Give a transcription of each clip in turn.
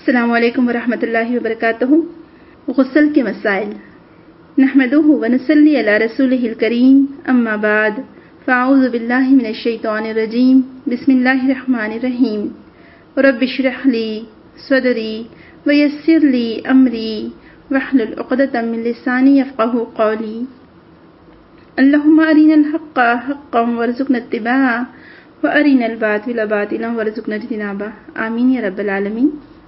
السلام علیکم ورحمۃ اللہ وبرکاتہ۔ غسل کے مسائل۔ نحمدہ ونصلی علی رسولہ الکریم، اما بعد، فاعوذ باللہ من الشیطان الرجیم، بسم اللہ الرحمن الرحیم۔ رب اشرح لی صدری ویسر لی امری واحلل عقدۃ من لسانی یفقہوا قولی۔ اللہم ارنا الحق حقا وارزقنا اتباعہ وارنا الباطل باطلا وارزقنا اجتنابہ، آمین یا رب العالمین۔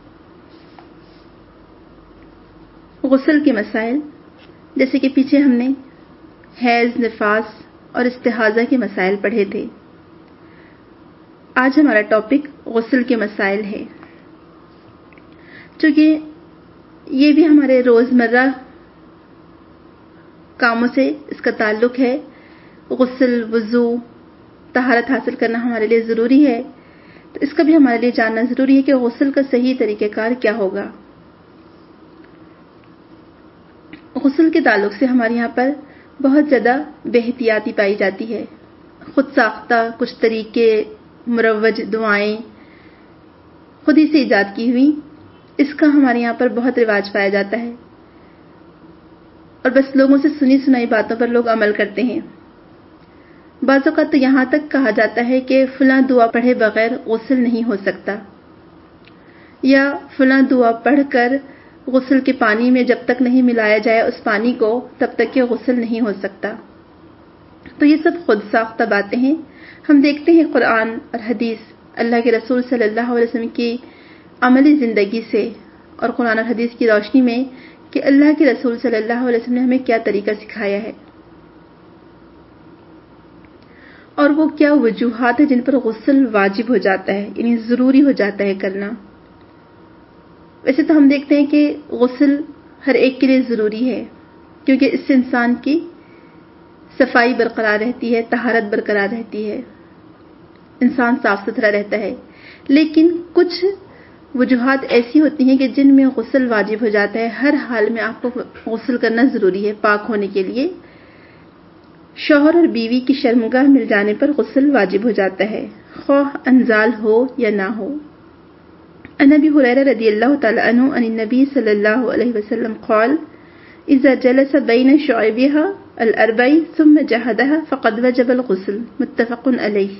غسل کے مسائل، جیسے کہ پیچھے ہم نے حیض، نفاس اور استحاضہ کے مسائل پڑھے تھے۔ آج ہمارا ٹاپک غسل کے مسائل ہے، چونکہ یہ بھی ہمارے روزمرہ کاموں سے اس کا تعلق ہے۔ غسل، وضو، طہارت حاصل کرنا ہمارے لیے ضروری ہے، تو اس کا بھی ہمارے لیے جاننا ضروری ہے کہ غسل کا صحیح طریقہ کار کیا ہوگا۔ غسل کے تعلق سے ہمارے یہاں پر بہت زیادہ بے احتیاطی پائی جاتی ہے۔ خود ساختہ کچھ طریقے، مروج دعائیں خود ہی سے ایجاد کی ہوئی، اس کا ہمارے یہاں پر بہت رواج پایا جاتا ہے، اور بس لوگوں سے سنی سنائی باتوں پر لوگ عمل کرتے ہیں۔ بعض اوقات تو یہاں تک کہا جاتا ہے کہ فلاں دعا پڑھے بغیر غسل نہیں ہو سکتا، یا فلاں دعا پڑھ کر غسل کے پانی میں جب تک نہیں ملایا جائے اس پانی کو، تب تک کہ غسل نہیں ہو سکتا۔ تو یہ سب خود ساختہ باتیں ہیں۔ ہم دیکھتے ہیں قرآن اور حدیث، اللہ کے رسول صلی اللہ علیہ وسلم کی عملی زندگی سے اور قرآن اور حدیث کی روشنی میں کہ اللہ کے رسول صلی اللہ علیہ وسلم نے ہمیں کیا طریقہ سکھایا ہے، اور وہ کیا وجوہات ہیں جن پر غسل واجب ہو جاتا ہے، یعنی ضروری ہو جاتا ہے کرنا۔ ویسے تو ہم دیکھتے ہیں کہ غسل ہر ایک کے لیے ضروری ہے، کیونکہ اس سے انسان کی صفائی برقرار رہتی ہے، طہارت برقرار رہتی ہے، انسان صاف ستھرا رہتا ہے۔ لیکن کچھ وجوہات ایسی ہوتی ہیں کہ جن میں غسل واجب ہو جاتا ہے۔ ہر حال میں آپ کو غسل کرنا ضروری ہے پاک ہونے کے لیے۔ شوہر اور بیوی کی شرمگاہ مل جانے پر غسل واجب ہو جاتا ہے، خواہ انزال ہو یا نہ ہو۔ عن ابی ہریرہ رضی اللہ تعالی عنہ عن النبی صلی اللہ علیہ وسلم قال اذا جلس بین شعیبها الاربع ثم جہدها فقد وجب الغسل، متفق علیہ۔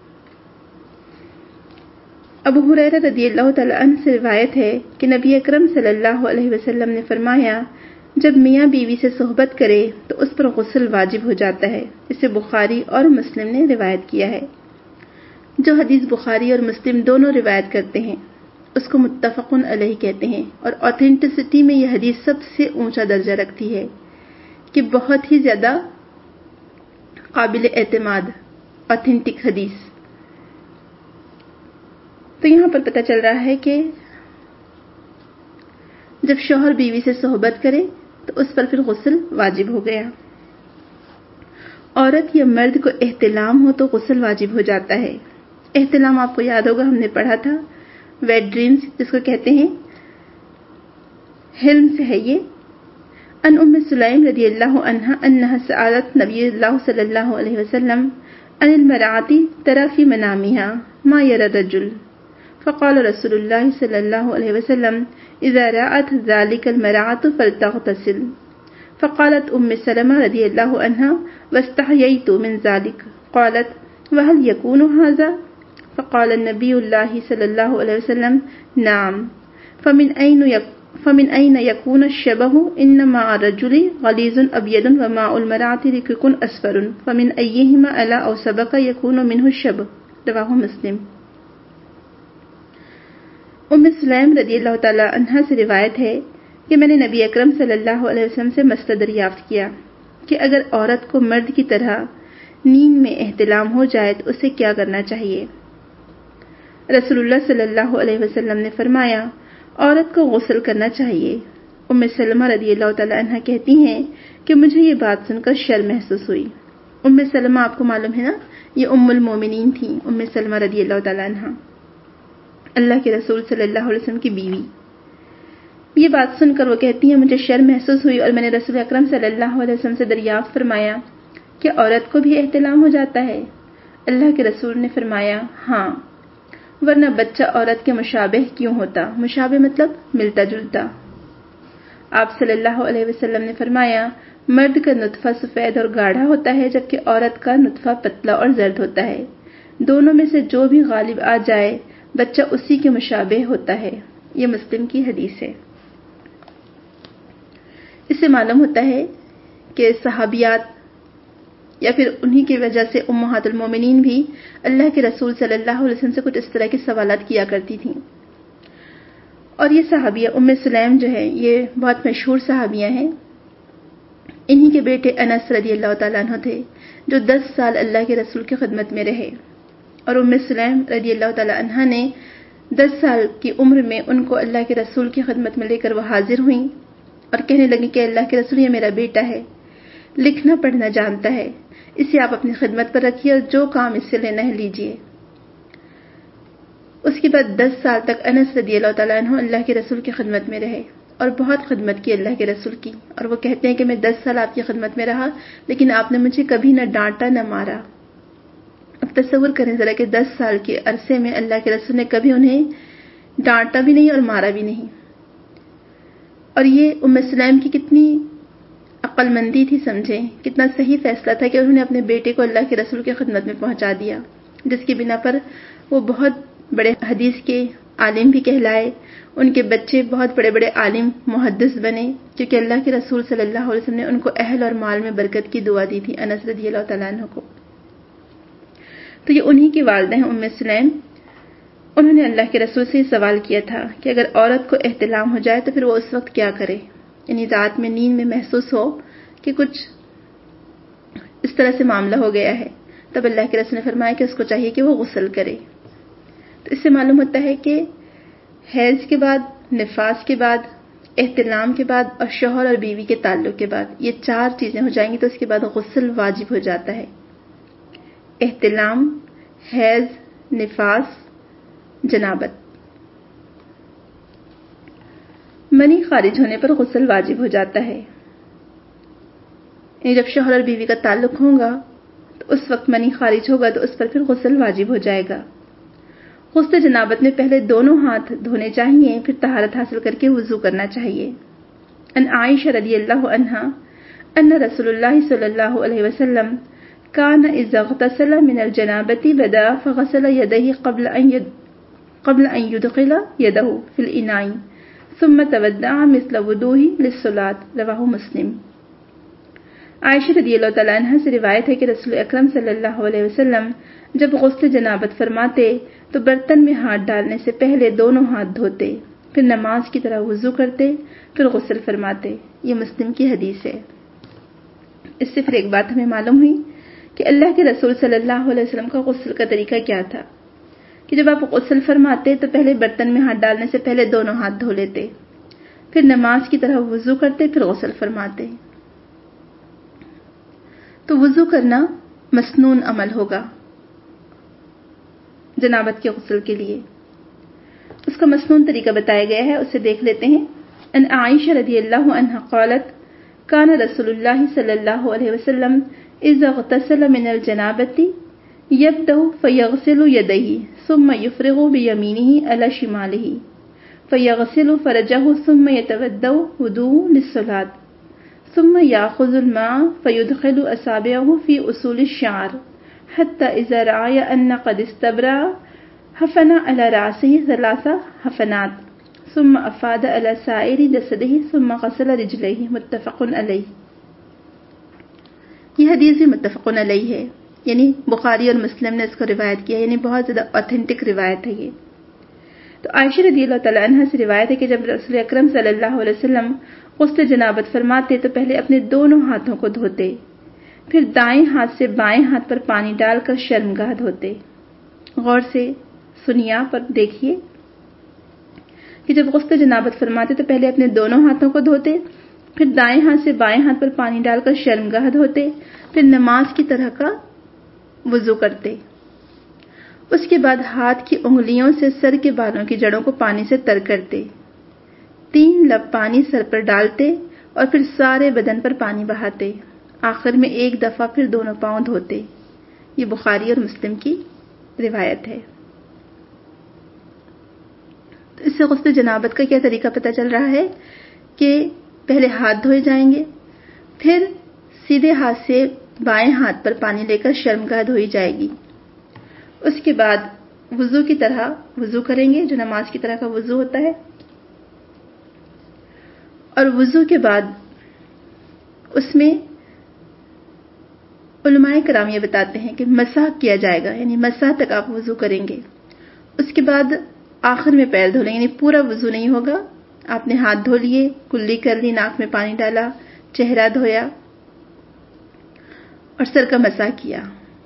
ابو ہریرہ رضی اللہ تعالی عنہ سے روایت ہے کہ نبی اکرم صلی اللہ علیہ وسلم نے فرمایا، جب میاں بیوی سے صحبت کرے تو اس پر غسل واجب ہو جاتا ہے۔ اسے بخاری اور مسلم نے روایت کیا ہے۔ جو حدیث بخاری اور مسلم دونوں روایت کرتے ہیں اس کو متفق علیہ کہتے ہیں، اور اوتھینٹسٹی میں یہ حدیث سب سے اونچا درجہ رکھتی ہے کہ بہت ہی زیادہ قابل اعتماد اوتھینٹک حدیث۔ تو یہاں پر پتہ چل رہا ہے کہ جب شوہر بیوی سے صحبت کرے تو اس پر پھر غسل واجب ہو گیا۔ عورت یا مرد کو احتلام ہو تو غسل واجب ہو جاتا ہے۔ احتلام آپ کو یاد ہوگا، ہم نے پڑھا تھا، ویٹ ڈریمز جس کو کہتے ہیں، حلم سے ہے یہ۔ ان ام سلیم رضی اللہ عنہا انہا سألت نبی اللہ صلی اللہ علیہ وسلم عن المرأة ترى في منامها ما يرى الرجل، فقال رسول الله صلى الله عليه وسلم إذا رأت ذلك المرأة فلتغتسل، فقالت ام سلمة رضی اللہ عنہا واستحييت من ذلك، قالت وهل يكون هذا؟ فقال النبي الله صلى الله عليه وسلم نعم، فمن أين يكون الشبه؟ إنما الرجل غليظ أبيض وماء المرأة رقيق أصفر، فمن أيهما ألا أو سبق يكون منه الشبه، رواه مسلم۔ ام سلیم رضی اللہ تعالی عنہا سے روایت ہے کہ میں نے نبی اکرم صلی اللہ علیہ وسلم سے مسئلہ دریافت کیا کہ اگر عورت کو مرد کی طرح نیند میں احتلام ہو جائے تو اسے کیا کرنا چاہیے؟ رسول اللہ صلی اللہ علیہ وسلم نے فرمایا، عورت کو غسل کرنا چاہیے۔ ام سلمہ رضی اللہ تعالی عنہ کہتی ہیں کہ مجھے یہ بات سن کر شرم محسوس ہوئی۔ ام سلمہ آپ کو معلوم ہے نا، یہ ام المومنین تھیں، ام سلمہ رضی اللہ تعالی عنہ، اللہ کے رسول صلی اللہ علیہ وسلم کی بیوی۔ یہ بات سن کر وہ کہتی ہیں، مجھے شرم محسوس ہوئی اور میں نے رسول اکرم صلی اللہ علیہ وسلم سے دریافت فرمایا کہ عورت کو بھی احتلام ہو جاتا ہے؟ اللہ کے رسول نے فرمایا، ہاں، ورنہ بچہ عورت کے مشابہ کیوں ہوتا؟ مشابہ مطلب ملتا جلتا۔ آپ صلی اللہ علیہ وسلم نے فرمایا، مرد کا نطفہ سفید اور گاڑھا ہوتا ہے جبکہ عورت کا نطفہ پتلا اور زرد ہوتا ہے۔ دونوں میں سے جو بھی غالب آ جائے بچہ اسی کے مشابہ ہوتا ہے۔ یہ مسلم کی حدیث ہے۔ اس سے معلوم ہوتا ہے کہ صحابیات یا پھر انہی کی وجہ سے امہات المومنین بھی اللہ کے رسول صلی اللہ علیہ وسلم سے کچھ اس طرح کے سوالات کیا کرتی تھیں۔ اور یہ صحابیہ ام سلیم جو ہے یہ بہت مشہور صحابیہ ہیں۔ انہی کے بیٹے انس رضی اللہ تعالیٰ عنہ تھے جو 10 سال اللہ کے رسول کی خدمت میں رہے، اور ام سلیم رضی اللہ تعالیٰ عنہ نے 10 سال کی عمر میں ان کو اللہ کے رسول کی خدمت میں لے کر وہ حاضر ہوئیں اور کہنے لگی کہ اللہ کے رسول یہ میرا بیٹا ہے، لکھنا پڑھنا جانتا ہے، اسے آپ اپنی خدمت پر رکھیے اور جو کام اس سے لینا ہے لیجیے۔ اس کے بعد 10 سال تک انس رضی اللہ تعالیٰ عنہ اللہ کے رسول کی خدمت میں رہے اور بہت خدمت کی اللہ کے رسول کی، اور وہ کہتے ہیں کہ میں 10 سال آپ کی خدمت میں رہا لیکن آپ نے مجھے کبھی نہ ڈانٹا نہ مارا۔ اب تصور کریں ذرا کہ 10 سال کے عرصے میں اللہ کے رسول نے کبھی انہیں ڈانٹا بھی نہیں اور مارا بھی نہیں۔ اور یہ ام سلیم کی کتنی عقل مندی تھی، سمجھیں کتنا صحیح فیصلہ تھا کہ انہوں نے اپنے بیٹے کو اللہ کے رسول کی خدمت میں پہنچا دیا، جس کی بنا پر وہ بہت بڑے حدیث کے عالم بھی کہلائے، ان کے بچے بہت بڑے بڑے عالم محدث بنے، کیونکہ اللہ کے رسول صلی اللہ علیہ وسلم نے ان کو اہل اور مال میں برکت کی دعا دی تھی انس رضی اللہ تعالیٰ عنہ کو۔ تو یہ انہی کی والدہ ہیں ام سلیم۔ انہوں نے اللہ کے رسول سے سوال کیا تھا کہ اگر عورت کو احتلام ہو جائے تو پھر وہ اس وقت کیا کرے، یعنی رات میں نیند میں محسوس ہو کہ کچھ اس طرح سے معاملہ ہو گیا ہے، تب اللہ کے رسول نے فرمایا کہ اس کو چاہیے کہ وہ غسل کرے۔ تو اس سے معلوم ہوتا ہے کہ حیض کے بعد، نفاس کے بعد، احتلام کے بعد اور شوہر اور بیوی کے تعلق کے بعد یہ 4 چیزیں ہو جائیں گی تو اس کے بعد غسل واجب ہو جاتا ہے۔ احتلام، حیض، نفاس، جنابت۔ منی خارج ہونے پر غسل واجب ہو جاتا ہے، یعنی جب شوہر اور بیوی کا تعلق ہوگا تو اس وقت منی خارج ہوگا تو اس پر پھر غسل واجب ہو جائے گا۔ غسل جنابت میں پہلے دونوں ہاتھ دھونے چاہیے، پھر طہارت حاصل کر کے وضو کرنا چاہیے۔ ان عائشہ رضی اللہ عنہا ان رسول اللہ صلی اللہ علیہ وسلم كان اذا اغتسل من الجنابة بدا فغسل يديه قبل ان يدخل يده في الاناء ثم تودع مثل وضوءه للصلاة، رواہ مسلم۔ عائشہ رضی اللہ تعالیٰ عنہ سے روایت ہے کہ رسول اکرم صلی اللہ علیہ وسلم جب غسل جنابت فرماتے تو برتن میں ہاتھ ڈالنے سے پہلے دونوں ہاتھ دھوتے، پھر نماز کی طرح وضو کرتے، پھر غسل فرماتے۔ یہ مسلم کی حدیث ہے۔ اس سے پھر ایک بات ہمیں معلوم ہوئی کہ اللہ کے رسول صلی اللہ علیہ وسلم کا غسل کا طریقہ کیا تھا، کہ جب آپ غسل فرماتے تو پہلے برتن میں ہاتھ ڈالنے سے پہلے دونوں ہاتھ دھو لیتے، پھر نماز کی طرح وضو کرتے، پھر غسل فرماتے۔ تو وضو کرنا مسنون عمل ہوگا جنابت کے غسل کے لیے، اس کا مسنون طریقہ بتایا گیا ہے، اسے دیکھ لیتے ہیں۔ ان عائشہ رضی اللہ عنہا قالت كان رسول اللہ صلی اللہ علیہ وسلم اذا اغتسل من الجنابة يبدأ فيغسل يديه ثم يفرغ بيمينه على شماله فيغسل فرجه ثم يتودع وضوء للصلاة ثم يأخذ الماء فيدخل أصابعه في أصول الشعر حتى إذا رأى أن قد استبرأ حفن على رأسه 3 حفنات ثم أفاد على سائر جسده ثم غسل رجليه، متفق علیہ۔ یہ حدیث بھی متفق علیہ ہے، یعنی بخاری اور مسلم نے اس کو روایت کیا، یعنی بہت زیادہ اوتھینٹک روایت ہے یہ۔ تو عائشہ رضی اللہ تعالیٰ عنہ سے روایت ہے کہ جب رسول اکرم صلی اللہ علیہ وسلم غسل جنابت فرماتے تو پہلے اپنے دونوں ہاتھوں کو دھوتے، پھر دائیں ہاتھ سے بائیں ہاتھ پر پانی ڈال کر شرمگاہ دھوتے۔ غور سے سنیے پر دیکھیے کہ جب غسل جنابت فرماتے تو پہلے اپنے دونوں ہاتھوں کو دھوتے، پھر دائیں ہاتھ سے بائیں ہاتھ پر پانی ڈال کر شرمگاہ دھوتے، پھر نماز کی طرح کا وضو کرتے۔ اس کے بعد ہاتھ کی انگلیوں سے سر کے بالوں کی جڑوں کو پانی سے تر کرتے، 3 لب پانی سر پر ڈالتے اور پھر سارے بدن پر پانی بہاتے، آخر میں 1 دفعہ پھر دونوں پاؤں دھوتے۔ یہ بخاری اور مسلم کی روایت ہے۔ اس سے غسل جنابت کا کیا طریقہ پتہ چل رہا ہے کہ پہلے ہاتھ دھوئے جائیں گے، پھر سیدھے ہاتھ سے بائیں ہاتھ پر پانی لے کر شرمگاہ دھوئی جائے گی، اس کے بعد وضو کی طرح وضو کریں گے جو نماز کی طرح کا وضو ہوتا ہے، اور وضو کے بعد اس میں علماء کرام یہ بتاتے ہیں کہ مسح کیا جائے گا، یعنی مسح تک آپ وضو کریں گے، اس کے بعد آخر میں پیر دھو لیں، یعنی پورا وضو نہیں ہوگا، آپ نے ہاتھ دھو لیے، کلی کر لی، ناک میں پانی ڈالا، چہرہ دھویا اور سر کا مسح کیا،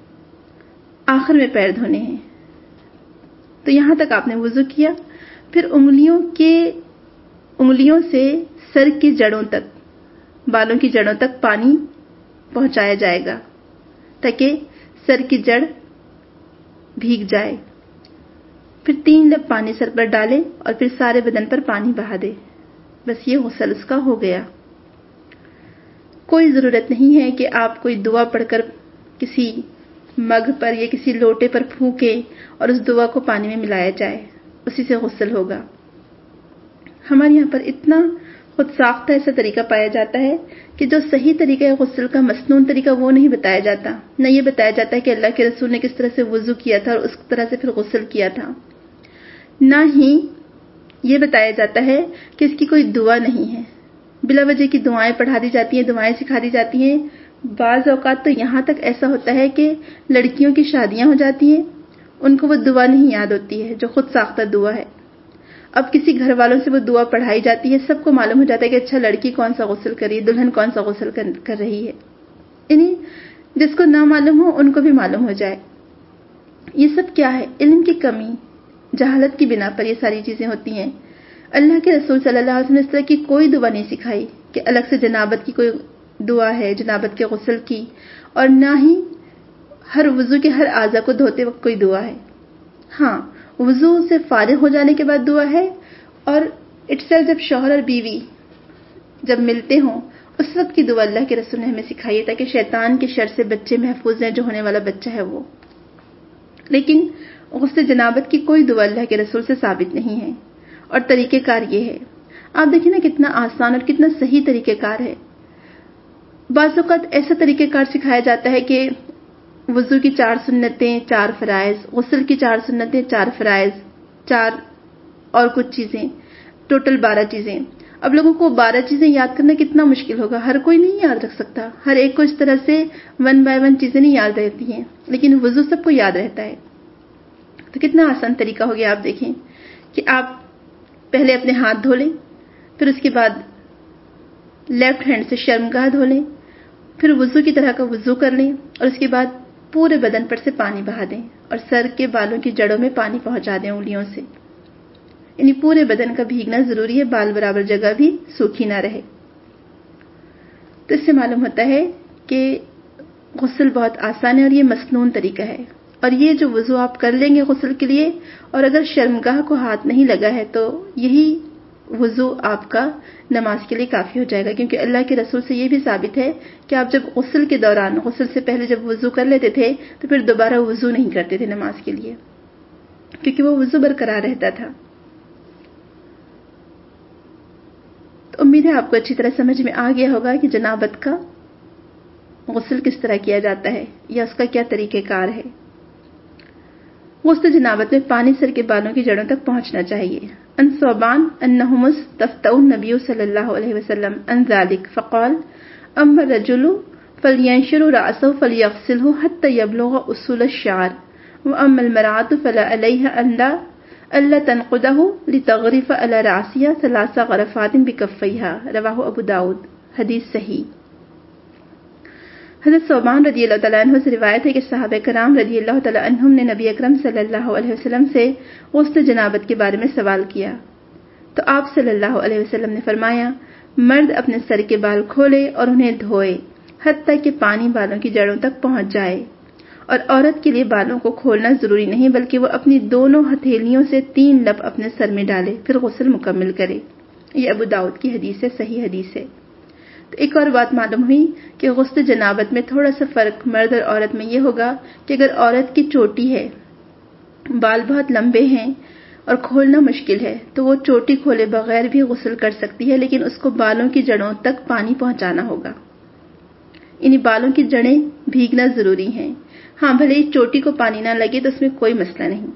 آخر میں پیر دھونے ہیں، تو یہاں تک آپ نے وضو کیا، پھر انگلیوں سے سر کی جڑوں تک، بالوں کی جڑوں تک پانی پہنچایا جائے گا تاکہ سر کی جڑ بھیگ جائے، پھر 3 لب پانی سر پر ڈالے اور پھر سارے بدن پر پانی بہا دے، بس یہ غسل اس کا ہو گیا۔ کوئی ضرورت نہیں ہے کہ آپ کوئی دعا پڑھ کر کسی مگ پر یا کسی لوٹے پر پھونکے اور اس دعا کو پانی میں ملایا جائے، اسی سے غسل ہوگا۔ ہمارے یہاں پر اتنا خود ساختہ ایسا طریقہ پایا جاتا ہے کہ جو صحیح طریقہ ہے غسل کا، مسنون طریقہ، وہ نہیں بتایا جاتا، نہ یہ بتایا جاتا ہے کہ اللہ کے رسول نے کس طرح سے وضو کیا تھا اور اس طرح سے پھر غسل کیا تھا، نہ ہی یہ بتایا جاتا ہے کہ اس کی کوئی دعا نہیں ہے، بلا وجہ کی دعائیں پڑھا دی جاتی ہیں، دعائیں سکھا دی جاتی ہیں۔ بعض اوقات تو یہاں تک ایسا ہوتا ہے کہ لڑکیوں کی شادیاں ہو جاتی ہیں، ان کو وہ دعا نہیں یاد ہوتی ہے جو خود ساختہ دعا ہے، اب کسی گھر والوں سے وہ دعا پڑھائی جاتی ہے، سب کو معلوم ہو جاتا ہے کہ اچھا لڑکی کون سا غسل کر رہی ہے، دلہن کون سا غسل کر رہی ہے، یعنی جس کو نہ معلوم ہو ان کو بھی معلوم ہو جائے۔ یہ سب کیا ہے؟ علم کی کمی، جہالت کی بنا پر یہ ساری چیزیں ہوتی ہیں۔ اللہ کے رسول صلی اللہ علیہ وسلم نے اس طرح کی کوئی دعا نہیں سکھائی کہ الگ سے جنابت کی کوئی دعا ہے، جنابت کے غسل کی، اور نہ ہی ہر وضو کے ہر اعضاء کو دھوتے وقت کوئی دعا ہے۔ ہاں، وضو سے فارغ ہو جانے کے بعد دعا ہے، اور اٹسیلف جب شوہر اور بیوی جب ملتے ہوں اس وقت کی دعا اللہ کے رسول نے ہمیں سکھائی ہے تاکہ شیطان کے شر سے بچے محفوظ ہیں، جو ہونے والا بچہ ہے وہ۔ لیکن غسل جنابت کی کوئی دعا اللہ کے رسول سے ثابت نہیں ہے، اور طریقہ کار یہ ہے، آپ دیکھیں نا کتنا آسان اور کتنا صحیح طریقہ کار ہے۔ بعض اوقات ایسا طریقہ کار سکھایا جاتا ہے کہ وضو کی 4 سنتیں 4 فرائض، غسل کی 4 سنتیں 4 فرائض، 4 اور کچھ چیزیں، ٹوٹل 12 چیزیں۔ اب لوگوں کو 12 چیزیں یاد کرنا کتنا مشکل ہوگا، ہر کوئی نہیں یاد رکھ سکتا، ہر ایک کو اس طرح سے 1 بائی 1 چیزیں نہیں یاد رہتی ہیں، لیکن وضو سب کو یاد رہتا ہے۔ تو کتنا آسان طریقہ ہو گیا، آپ دیکھیں کہ آپ پہلے اپنے ہاتھ دھو لیں، پھر اس کے بعد لیفٹ ہینڈ سے شرمگاہ دھو لیں، پھر وضو کی طرح کا وضو کر لیں، اور اس کے بعد پورے بدن پر سے پانی بہا دیں اور سر کے بالوں کی جڑوں میں پانی پہنچا دیں انگلیوں سے، یعنی پورے بدن کا بھیگنا ضروری ہے، بال برابر جگہ بھی سوکھی نہ رہے۔ تو اس سے معلوم ہوتا ہے کہ غسل بہت آسان ہے اور یہ مسنون طریقہ ہے، اور یہ جو وضو آپ کر لیں گے غسل کے لیے، اور اگر شرمگاہ کو ہاتھ نہیں لگا ہے تو یہی وضو آپ کا نماز کے لیے کافی ہو جائے گا، کیونکہ اللہ کے رسول سے یہ بھی ثابت ہے کہ آپ جب غسل کے دوران، غسل سے پہلے جب وضو کر لیتے تھے تو پھر دوبارہ وضو نہیں کرتے تھے نماز کے لیے، کیونکہ وہ وضو برقرار رہتا تھا۔ تو امید ہے آپ کو اچھی طرح سمجھ میں آ گیا ہوگا کہ جنابت کا غسل کس طرح کیا جاتا ہے یا اس کا کیا طریقہ کار ہے۔ غسل جنابت میں پانی سر کے بالوں کی جڑوں تک پہنچنا چاہیے۔ ان ثوبان انہم استفتوا النبی صلی اللہ علیہ وسلم عن ذلك فقال اما الرجل فلينشر رأسه فليغسله حتى يبلغ اصول الشعر واما المرأة فلا عليها الا تنقده لتغرف على رأسها 3 غرفات بكفيها، رواه ابو داود، حدیث صحیح۔ حضرت ثوبان رضی اللہ تعالیٰ عنہ سے روایت ہے کہ صحابہ کرام رضی اللہ تعالیٰ عنہم نے نبی اکرم صلی اللہ علیہ وسلم سے غسل جنابت کے بارے میں سوال کیا، تو آپ صلی اللہ علیہ وسلم نے فرمایا، مرد اپنے سر کے بال کھولے اور انہیں دھوئے حتیٰ کہ پانی بالوں کی جڑوں تک پہنچ جائے، اور عورت کے لیے بالوں کو کھولنا ضروری نہیں بلکہ وہ اپنی دونوں ہتھیلیوں سے 3 لب اپنے سر میں ڈالے پھر غسل مکمل کرے۔ یہ ابو داؤد کی حدیث ہے، صحیح حدیث ہے۔ تو ایک اور بات معلوم ہوئی کہ غسل جنابت میں تھوڑا سا فرق مرد اور عورت میں یہ ہوگا کہ اگر عورت کی چوٹی ہے، بال بہت لمبے ہیں، اور کھولنا مشکل ہے تو وہ چوٹی کھولے بغیر بھی غسل کر سکتی ہے، لیکن اس کو بالوں کی جڑوں تک پانی پہنچانا ہوگا، یعنی بالوں کی جڑیں بھیگنا ضروری ہیں۔ ہاں بھلے ہی چوٹی کو پانی نہ لگے تو اس میں کوئی مسئلہ نہیں۔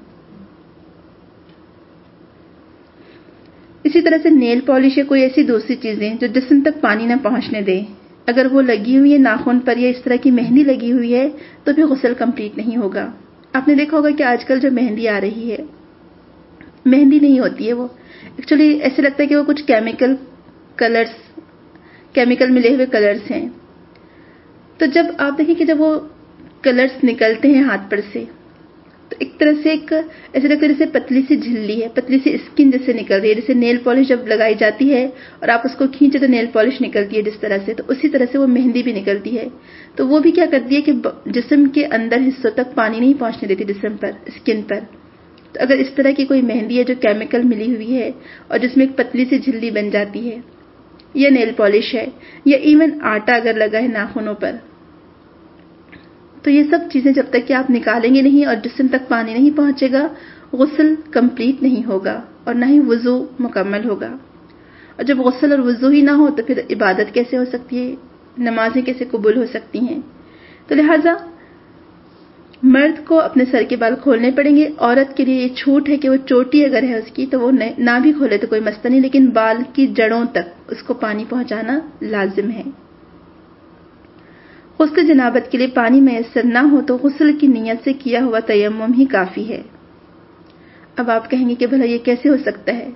اسی طرح سے نیل پالش یا کوئی ایسی دوسری چیزیں جو جسم تک پانی نہ پہنچنے دے، اگر وہ لگی ہوئی ہے ناخن پر یا اس طرح کی مہندی لگی ہوئی ہے تو بھی غسل کمپلیٹ نہیں ہوگا۔ آپ نے دیکھا ہوگا کہ آج کل جو مہندی آ رہی ہے، مہندی نہیں ہوتی ہے، وہ ایکچولی ایسے لگتا ہے کہ وہ کچھ کیمیکل ملے ہوئے کلرز ہیں۔ تو جب آپ دیکھیں کہ جب وہ کلرز نکلتے ہیں ہاتھ پر سے تو ایک طرح سے ایسے لگتا ہے جیسے پتلی سی جھلی ہے، پتلی سی اسکن جیسے نکل رہی ہے، جیسے نیل پالش جب لگائی جاتی ہے اور آپ اس کو کھینچے تو نیل پالش نکلتی ہے جس طرح سے، تو اسی طرح سے وہ مہندی بھی نکلتی ہے۔ تو وہ بھی کیا کرتی ہے کہ جسم کے اندر حصوں تک پانی نہیں پہنچنے دیتی جسم پر، اسکن پر۔ تو اگر اس طرح کی کوئی مہندی ہے جو کیمیکل ملی ہوئی ہے اور جس میں ایک پتلی سی جھلی بن جاتی ہے، یا نیل پالش ہے، یا ایون آٹا اگر لگا ہے ناخنوں پر، تو یہ سب چیزیں جب تک کہ آپ نکالیں گے نہیں اور جسم تک پانی نہیں پہنچے گا، غسل کمپلیٹ نہیں ہوگا اور نہ ہی وضو مکمل ہوگا۔ اور جب غسل اور وضو ہی نہ ہو تو پھر عبادت کیسے ہو سکتی ہے، نمازیں کیسے قبول ہو سکتی ہیں؟ تو لہٰذا مرد کو اپنے سر کے بال کھولنے پڑیں گے۔ عورت کے لیے یہ چھوٹ ہے کہ وہ چوٹی اگر ہے اس کی تو وہ نہ بھی کھولے تو کوئی مسئلہ نہیں، لیکن بال کی جڑوں تک اس کو پانی پہنچانا لازم ہے۔ غسل جنابت کے لیے پانی میسر نہ ہو تو غسل کی نیت سے کیا ہوا تیمم ہی کافی ہے۔ اب آپ کہیں گے کہ بھلا یہ کیسے ہو سکتا ہے،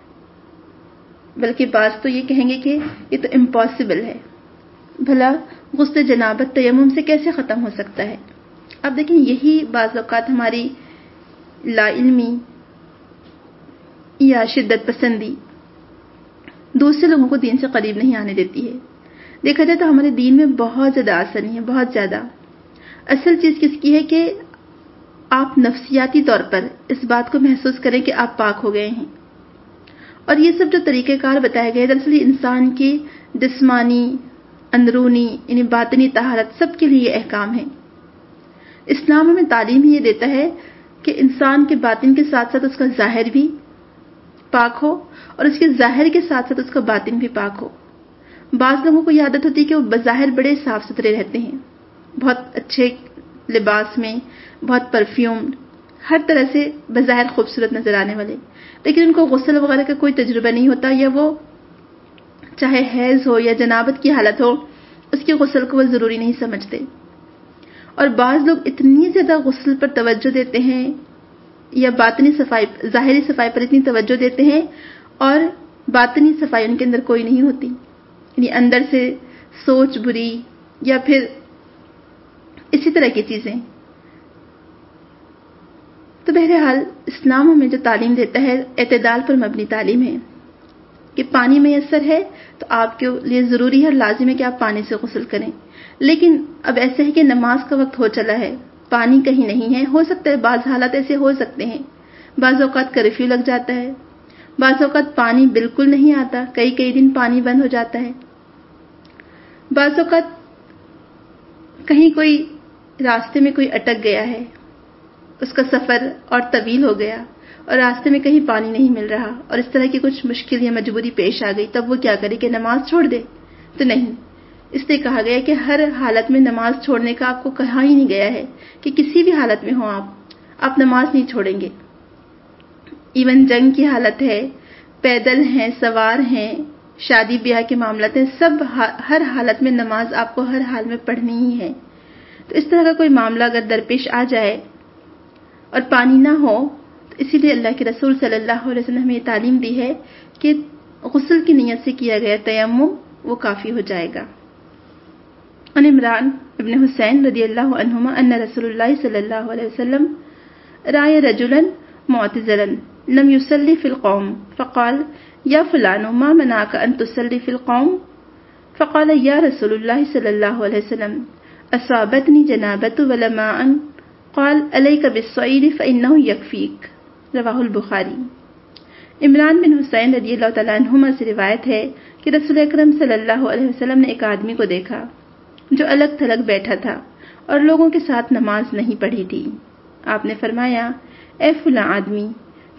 بلکہ بعض تو یہ کہیں گے کہ یہ تو امپاسبل ہے، بھلا غسل جنابت تیمم سے کیسے ختم ہو سکتا ہے؟ اب دیکھیں یہی بعض اوقات ہماری لا علمی یا شدت پسندی دوسرے لوگوں کو دین سے قریب نہیں آنے دیتی ہے۔ دیکھا جائے تو ہمارے دین میں بہت زیادہ آسانی ہے، بہت زیادہ۔ اصل چیز کس کی ہے کہ آپ نفسیاتی طور پر اس بات کو محسوس کریں کہ آپ پاک ہو گئے ہیں۔ اور یہ سب جو طریقہ کار بتائے گئے دراصل انسان کی جسمانی، اندرونی یعنی باطنی طہارت سب کے لیے یہ احکام ہے۔ اسلام ہمیں تعلیم ہی یہ دیتا ہے کہ انسان کے باطن کے ساتھ ساتھ اس کا ظاہر بھی پاک ہو اور اس کے ظاہر کے ساتھ ساتھ اس کا باطن بھی پاک ہو۔ بعض لوگوں کو یہ عادت ہوتی ہے کہ وہ بظاہر بڑے صاف ستھرے رہتے ہیں، بہت اچھے لباس میں، بہت پرفیوم، ہر طرح سے بظاہر خوبصورت نظر آنے والے، لیکن ان کو غسل وغیرہ کا کوئی تجربہ نہیں ہوتا، یا وہ چاہے حیض ہو یا جنابت کی حالت ہو اس کے غسل کو وہ ضروری نہیں سمجھتے۔ اور بعض لوگ اتنی زیادہ غسل پر توجہ دیتے ہیں یا باطنی صفائی، ظاہری صفائی پر اتنی توجہ دیتے ہیں اور باطنی صفائی ان کے اندر کوئی نہیں ہوتی، یعنی اندر سے سوچ بری یا پھر اسی طرح کی چیزیں۔ تو بہرحال اسلام ہمیں جو تعلیم دیتا ہے اعتدال پر مبنی تعلیم ہے کہ پانی میسر ہے تو آپ کے لیے ضروری ہے اور لازم ہے کہ آپ پانی سے غسل کریں، لیکن اب ایسے ہے کہ نماز کا وقت ہو چلا ہے، پانی کہیں نہیں ہے، ہو سکتا ہے بعض حالات ایسے ہو سکتے ہیں، بعض اوقات کرفیو لگ جاتا ہے، بعض اوقات پانی بالکل نہیں آتا، کئی دن پانی بند ہو جاتا ہے، بعض اوقات کہیں کوئی راستے میں کوئی اٹک گیا ہے، اس کا سفر اور طویل ہو گیا اور راستے میں کہیں پانی نہیں مل رہا اور اس طرح کی کچھ مشکل یا مجبوری پیش آ گئی، تب وہ کیا کرے کہ نماز چھوڑ دے؟ تو نہیں، اس لیے کہا گیا کہ ہر حالت میں نماز چھوڑنے کا آپ کو کہا ہی نہیں گیا ہے کہ کسی بھی حالت میں ہو آپ نماز نہیں چھوڑیں گے۔ ایون جنگ کی حالت ہے، پیدل ہیں، سوار ہیں، شادی بیاہ کے معاملات ہیں، سب ہر حالت میں نماز آپ کو ہر حال میں پڑھنی ہی ہے۔ تو اس طرح کا کوئی معاملہ اگر درپیش آ جائے اور پانی نہ ہو تو اسی لیے اللہ کے رسول صلی اللہ علیہ وسلم نے ہمیں یہ تعلیم دی ہے کہ غسل کی نیت سے کیا گیا تیمم وہ کافی ہو جائے گا۔ عن عمران ابن حسین رضی اللہ عنہما ان رسول اللہ صلی اللہ علیہ وسلم رأى رجلا معتزلا لم يصلي في القوم فقال يا فلان ما منعك أن تصلي في القوم؟ فقال يا رسول الله صلى الله عليه وسلم أصابتني جنابة ولا ماء؟ قال عليك بالصعيد فإنه يكفيك۔ رواہ البخاری۔ عمران بن حسین رضی اللہ تعالیٰ عنہما سے روایت ہے کہ رسول اکرم صلی اللہ علیہ وسلم نے ایک آدمی کو دیکھا جو الگ تھلگ بیٹھا تھا اور لوگوں کے ساتھ نماز نہیں پڑھی تھی۔ آپ نے فرمایا، اے فلاں آدمی،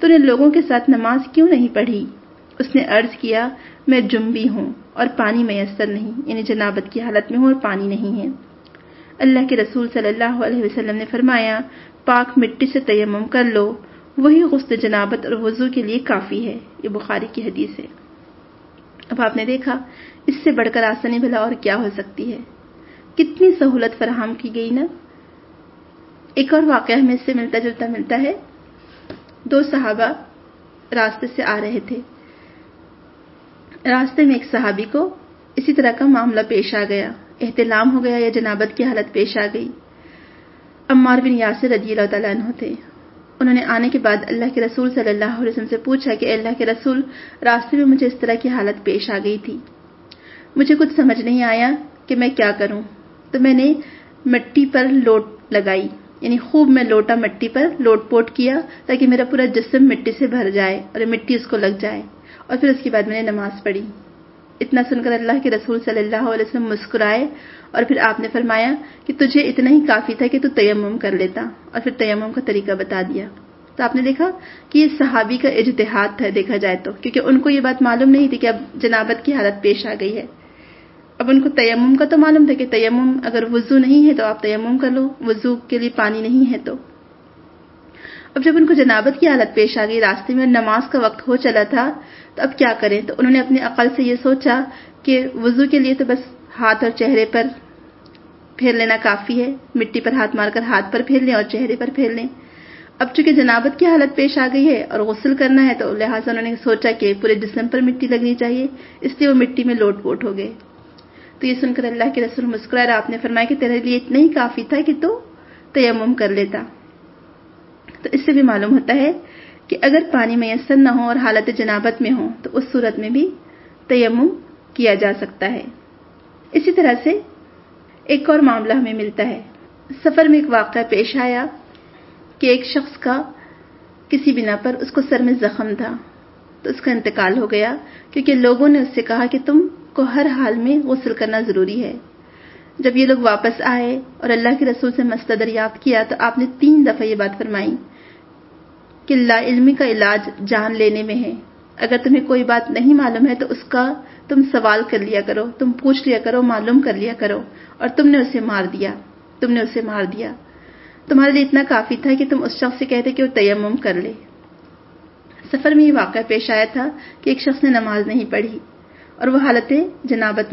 تو نے لوگوں کے ساتھ نماز کیوں نہیں پڑھی؟ اس نے عرض کیا میں جنبی ہوں اور پانی میسر نہیں، یعنی جنابت کی حالت میں ہوں اور پانی نہیں ہے۔ اللہ کے رسول صلی اللہ علیہ وسلم نے فرمایا پاک مٹی سے تیمم کر لو، وہی غسل جنابت اور وضو کے لیے کافی ہے۔ یہ بخاری کی حدیث ہے۔ اب آپ نے دیکھا اس سے بڑھ کر آسانی بھلا اور کیا ہو سکتی ہے؟ کتنی سہولت فراہم کی گئی نا۔ ایک اور واقعہ ہمیں اس سے ملتا جلتا ملتا ہے۔ دو صحابہ راستے سے آ رہے تھے۔ راستے میں ایک صحابی کو اسی طرح کا معاملہ پیش آ گیا، احتلام ہو گیا یا جنابت کی حالت پیش آ گئی۔ عمار بن یاسر رضی اللہ تعالیٰ عنہ تھے۔ انہوں نے آنے کے بعد اللہ کے رسول صلی اللہ علیہ وسلم سے پوچھا کہ اے اللہ کے رسول، راستے میں مجھے اس طرح کی حالت پیش آ گئی تھی، مجھے کچھ سمجھ نہیں آیا کہ میں کیا کروں، تو میں نے مٹی پر لوٹ لگائی، یعنی خوب میں لوٹا مٹی پر لوٹ پوٹ کیا تاکہ میرا پورا جسم مٹی سے بھر جائے اور مٹی اس کو لگ جائے، اور پھر اس کے بعد میں نے نماز پڑھی۔ اتنا سن کر اللہ کے رسول صلی اللہ علیہ وسلم مسکرائے اور پھر آپ نے فرمایا کہ تجھے اتنا ہی کافی تھا کہ تو تیمم کر لیتا، اور پھر تیمم کا طریقہ بتا دیا۔ تو آپ نے دیکھا کہ یہ صحابی کا اجتہاد تھا دیکھا جائے تو، کیونکہ ان کو یہ بات معلوم نہیں تھی کہ اب جنابت کی حالت پیش آ گئی ہے۔ اب ان کو تیمم کا تو معلوم تھا کہ تیمم اگر وضو نہیں ہے تو آپ تیمم کر لو، وضو کے لیے پانی نہیں ہے تو۔ اب جب ان کو جنابت کی حالت پیش آ گئی، راستے میں نماز کا وقت ہو چلا تھا، تو اب کیا کریں؟ تو انہوں نے اپنی عقل سے یہ سوچا کہ وضو کے لیے تو بس ہاتھ اور چہرے پر پھیر لینا کافی ہے، مٹی پر ہاتھ مار کر ہاتھ پر پھیر لیں اور چہرے پر پھیر لیں۔ اب چونکہ جنابت کی حالت پیش آ گئی ہے اور غسل کرنا ہے، تو لہٰذا انہوں نے سوچا کہ پورے جسم پر مٹی لگنی چاہیے، اس لیے وہ مٹی میں لوٹ پوٹ ہو گئے۔ تو یہ سن کر اللہ کے رسول مسکرائے اور آپ نے فرمایا کہ تیرے لیے اتنا ہی کافی تھا کہ تو تیمم کر لیتا۔ تو اس سے بھی معلوم ہوتا ہے کہ اگر پانی میسر نہ ہو اور حالت جنابت میں ہو تو اس صورت میں بھی تیمم کیا جا سکتا ہے۔ اسی طرح سے ایک اور معاملہ ہمیں ملتا ہے۔ سفر میں ایک واقعہ پیش آیا کہ ایک شخص کا کسی بنا پر اس کو سر میں زخم تھا، تو اس کا انتقال ہو گیا، کیونکہ لوگوں نے اس سے کہا کہ تم کو ہر حال میں غسل کرنا ضروری ہے۔ جب یہ لوگ واپس آئے اور اللہ کے رسول سے مسئلہ دریافت کیا تو آپ نے 3 دفعہ یہ بات فرمائی کہ لا علمی کا علاج جان لینے میں ہے۔ اگر تمہیں کوئی بات نہیں معلوم ہے تو اس کا تم سوال کر لیا کرو، تم پوچھ لیا کرو، معلوم کر لیا کرو، اور تم نے اسے مار دیا۔ تمہارے لیے اتنا کافی تھا کہ تم اس شخص سے کہتے کہ وہ تیمم کر لے۔ سفر میں یہ واقعہ پیش آیا تھا کہ ایک شخص نے نماز نہیں پڑھی اور وہ حالت جنابت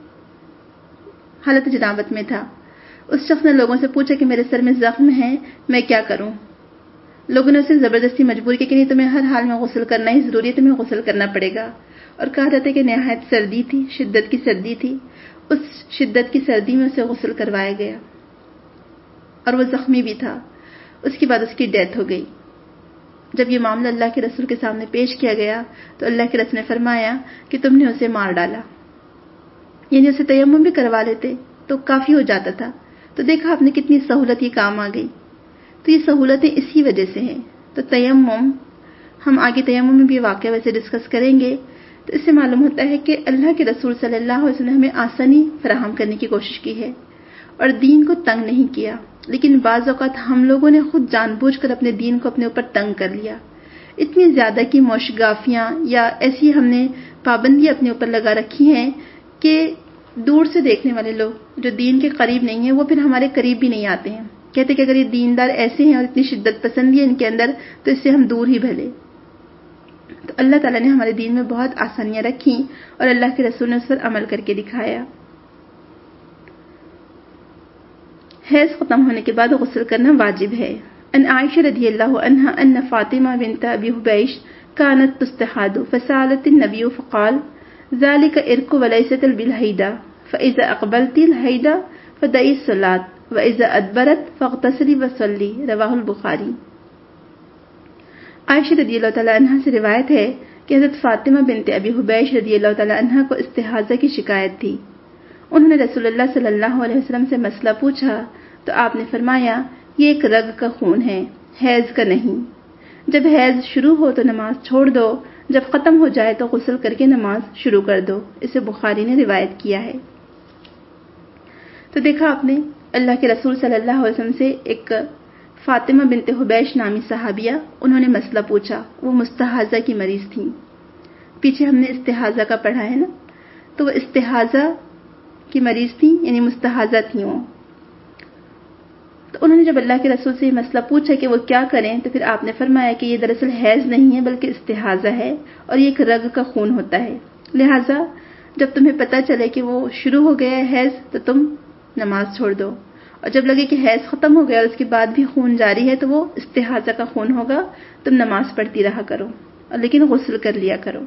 میں تھا۔ اس شخص نے لوگوں سے پوچھا کہ میرے سر میں زخم ہے، میں کیا کروں؟ لوگوں نے اسے زبردستی مجبور کیا کہ نہیں، تمہیں ہر حال میں غسل کرنا ہی ضروری ہے، تمہیں غسل کرنا پڑے گا، اور کہا جاتا ہے کہ نہایت سردی تھی، شدت کی سردی تھی۔ اس شدت کی سردی میں اسے غسل کروایا گیا اور وہ زخمی بھی تھا۔ اس کے بعد اس کی ڈیتھ ہو گئی۔ جب یہ معاملہ اللہ کے رسول کے سامنے پیش کیا گیا تو اللہ کے رسول نے فرمایا کہ تم نے اسے مار ڈالا، یعنی اسے تیمم بھی کروا لیتے تو کافی ہو جاتا تھا۔ تو دیکھا آپ نے کتنی سہولت یہ کام آ گئی۔ تو یہ سہولتیں اسی وجہ سے ہیں۔ تو تیمم، ہم آگے تیمم میں بھی واقعہ ویسے ڈسکس کریں گے، تو اس سے معلوم ہوتا ہے کہ اللہ کے رسول صلی اللہ علیہ وسلم نے ہمیں آسانی فراہم کرنے کی کوشش کی ہے اور دین کو تنگ نہیں کیا، لیکن بعض اوقات ہم لوگوں نے خود جان بوجھ کر اپنے دین کو اپنے اوپر تنگ کر لیا، اتنی زیادہ کی موشگافیاں یا ایسی ہم نے پابندیاں اپنے اوپر لگا رکھی ہیں کہ دور سے دیکھنے والے لوگ جو دین کے قریب نہیں ہیں وہ پھر ہمارے قریب بھی نہیں آتے ہیں، کہتے کہ اگر یہ دیندار ایسے ہیں اور اتنی شدت پسندی ہے ان کے اندر تو اس سے ہم دور ہی بھلے۔ تو اللہ تعالیٰ نے ہمارے دین میں بہت آسانیاں رکھی اور اللہ کے رسول نے اس پر عمل کر کے دکھایا۔ حیض ختم ہونے کے بعد غسل کرنا واجب ہے۔ ان عائشہ رضی اللہ عنہا ان فاطمہ بنت ابی حبیش كانت تستحاض فسألت النبي فقال ذلك عرق وليست بالحيضة فإذا أقبلت الحيضة فدعي الصلاة وإذا أدبرت فاغتسلي وصلي رواہ البخاری۔ عائشہ رضی اللہ تعالیٰ عنہ سے روایت ہے کہ حضرت فاطمہ بنت ابی حبیش رضی اللہ تعالیٰ عنہ کو استحاضہ کی شکایت تھی۔ انہوں نے رسول اللہ صلی اللہ علیہ وسلم سے مسئلہ پوچھا تو آپ نے فرمایا یہ ایک رگ کا خون ہے، حیض کا نہیں۔ جب حیض شروع ہو تو نماز چھوڑ دو، جب ختم ہو جائے تو غسل کر کے نماز شروع کر دو۔ اسے بخاری نے روایت کیا ہے۔ تو دیکھا آپ نے اللہ کے رسول صلی اللہ علیہ وسلم سے ایک فاطمہ بنت حبیش نامی صحابیہ، انہوں نے مسئلہ پوچھا. وہ مستحاضہ کی مریض تھیں. پیچھے ہم نے استحاضہ کا پڑھا ہے نا، تو وہ استحاضہ کی مریض تھیں، یعنی مستحاضہ تھیں وہ. تو انہوں نے جب اللہ کے رسول سے یہ مسئلہ پوچھا کہ وہ کیا کریں، تو پھر آپ نے فرمایا کہ یہ دراصل حیض نہیں ہے بلکہ استحاضہ ہے، اور یہ ایک رگ کا خون ہوتا ہے. لہٰذا جب تمہیں پتہ چلے کہ وہ شروع ہو گیا ہے حیض، تو تم نماز چھوڑ دو، اور جب لگے کہ حیض ختم ہو گیا اور اس کے بعد بھی خون جاری ہے تو وہ استحاضہ کا خون ہوگا، تم نماز پڑھتی رہا کرو، لیکن غسل کر لیا کرو.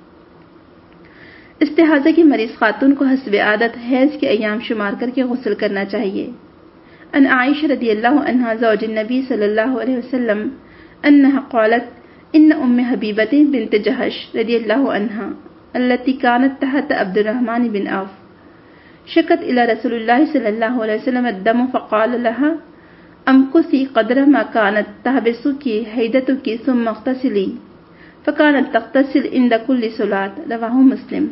استحاضہ کی مریض خاتون کو حسب عادت حیض کے ایام شمار کر کے غسل کرنا چاہیے. ان عائشہ رضی اللہ عنہا زوج النبی صلی اللہ علیہ وسلم انہا قالت ان ام حبیبۃ بنت جہش رضی اللہ عنہا التي كانت تحت عبد الرحمن بن عوف شکت الى رسول اللہ صلی اللہ علیہ وسلم الدم فقال لها امکثی قدر ما كانت تحبسک حیدتک ثم اغتسلی فكانت تغتسل عند كل صلاة. رواہ مسلم.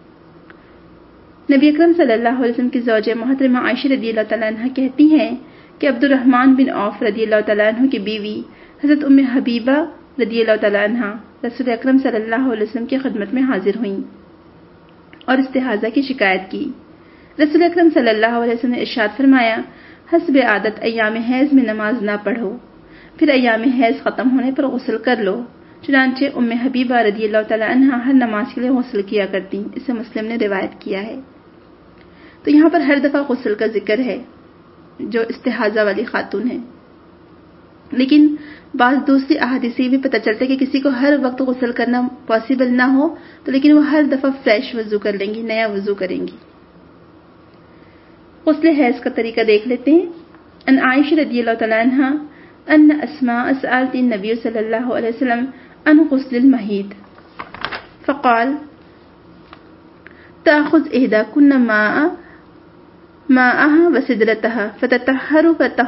نبی اکرم صلی اللہ علیہ وسلم کی زوجہ محترمہ عائشہ رضی اللہ تعالیٰ عنہ کہتی ہیں کہ عبد الرحمن بن عوف رضی اللہ تعالیٰ عنہ کی بیوی حضرت ام حبیبہ رضی اللہ تعالیٰ عنہ رسول اکرم صلی اللہ علیہ وسلم کی خدمت میں حاضر ہوئیں اور استحاضہ کی شکایت کی. رسول اکرم صلی اللہ علیہ وسلم نے ارشاد فرمایا حسب عادت ایام حیض میں نماز نہ پڑھو، پھر ایام حیض ختم ہونے پر غسل کر لو. چنانچہ ام حبیبہ رضی اللہ تعالیٰ عنہ ہر نماز کے لیے غسل کیا کرتی. اسے مسلم نے روایت کیا ہے. تو یہاں پر ہر دفعہ غسل کا ذکر ہے جو استحاضہ والی خاتون ہے، لیکن بعض دوسری احادیث سے بھی پتہ چلتا ہے کہ کسی کو ہر وقت غسل کرنا پاسبل نہ ہو تو لیکن وہ ہر دفعہ فریش وضو کر لیں گی، نیا وضو کریں گی. غسل حیض کا طریقہ دیکھ لیتے ہیں. ان عائشہ رضی اللہ تعالیٰ عنہ ان اسماء سألت النبی صلی اللہ علیہ وسلم عن غسل المحیض فقال تأخذ إحداكن ماءها وسدرتها فتطهر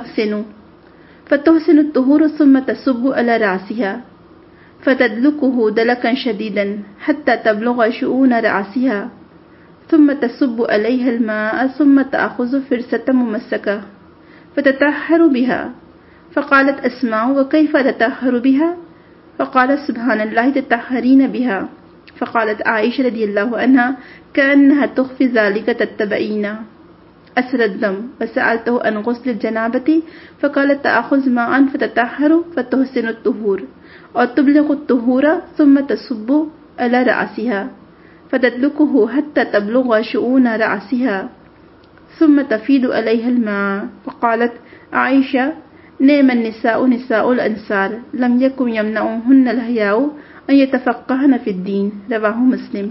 فتحسن الطهور ثم تصب على رأسها فتدلكه دلكا شديدا حتى تبلغ شؤون رأسها ثم تصب عليها الماء ثم تأخذ فرصة ممسكة فتطهر بها. فقالت أسماء وكيف تطهر بها؟ فقال سبحان الله تطهرين بها. فقالت عائشة رضی اللہ عنہا كأنها تخفي ذلك تتبعين أثر الدم. وسألته عن غسل الجنابة فقال تأخذ ماء فتطهر فتحسن الطهور اور تبلغ الطهور ثم تصب على رأسها فتدلكه حتى تبلغ شؤون رأسها ثم تفيض عليها الماء. فقالت عائشة نعم النساء نساء الأنصار لم يكن يمنعهن الحياء ان يتفقهن في الدين. رواہ مسلم.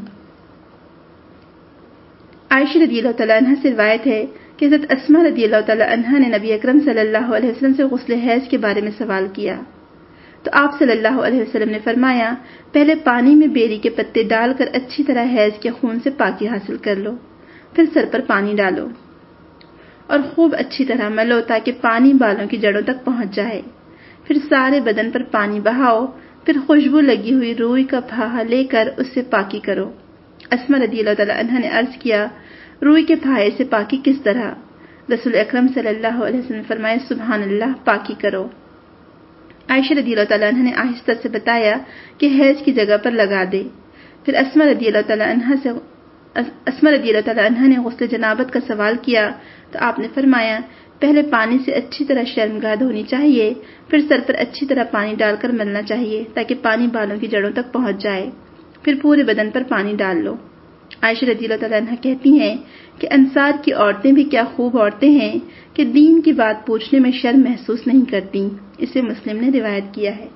عائشہ رضی اللہ تعالیٰ عنہ سے روایت ہے کہ حضرت اسماء رضی اللہ تعالیٰ عنہ نے نبی اکرم صلی اللہ علیہ وسلم سے غسل حیض کے بارے میں سوال کیا تو آپ صلی اللہ علیہ وسلم نے فرمایا پہلے پانی میں بیری کے پتے ڈال کر اچھی طرح حیض کے خون سے پاکی حاصل کر لو، پھر سر پر پانی ڈالو اور خوب اچھی طرح ملو تاکہ پانی بالوں کی جڑوں تک پہنچ جائے، پھر سارے بدن پر پانی بہاؤ، پھر خوشبو لگی ہوئی روئی کا پھاہا لے کر اس سے پاکی کرو. اسماء رضی اللہ تعالیٰ عنہ نے عرض کیا روئی کے پھاہے سے پاکی کس طرح؟ رسول اکرم صلی اللہ علیہ وسلم نے فرمایا سبحان اللہ پاکی کرو. عائشہ رضی اللہ تعالیٰ عنہ نے آہستہ سے بتایا کہ حیض کی جگہ پر لگا دے. پھر اسماء رضی اللہ تعالیٰ عنہ نے غسل جنابت کا سوال کیا تو آپ نے فرمایا پہلے پانی سے اچھی طرح شرمگاہ دھونی چاہیے، پھر سر پر اچھی طرح پانی ڈال کر ملنا چاہیے تاکہ پانی بالوں کی جڑوں تک پہنچ جائے، پھر پورے بدن پر پانی ڈال لو. عائشہ رضی اللہ تعالیٰ عنہ کہتی ہیں کہ انصار کی عورتیں بھی کیا خوب عورتیں ہیں کہ دین کی بات پوچھنے میں شرم محسوس نہیں کرتی. اسے مسلم نے روایت کیا ہے.